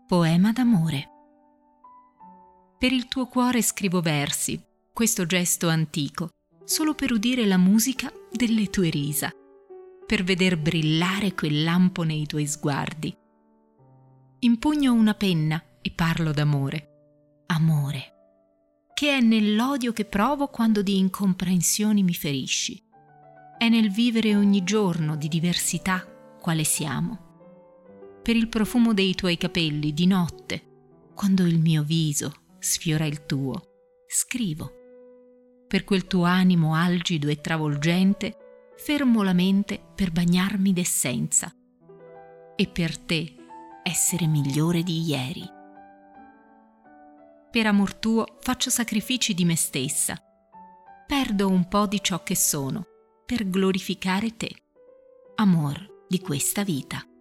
Poema d'amore. Per il tuo cuore scrivo versi, questo gesto antico, solo per udire la musica delle tue risa, per veder brillare quel lampo nei tuoi sguardi. Impugno una penna e parlo d'amore, amore, che è nell'odio che provo quando di incomprensioni mi ferisci. È nel vivere ogni giorno di diversità quale siamo. Per il profumo dei tuoi capelli di notte, quando il mio viso sfiora il tuo, scrivo. Per quel tuo animo algido e travolgente, fermo la mente per bagnarmi d'essenza e per te essere migliore di ieri. Per amor tuo faccio sacrifici di me stessa, perdo un po' di ciò che sono per glorificare te, amor di questa vita.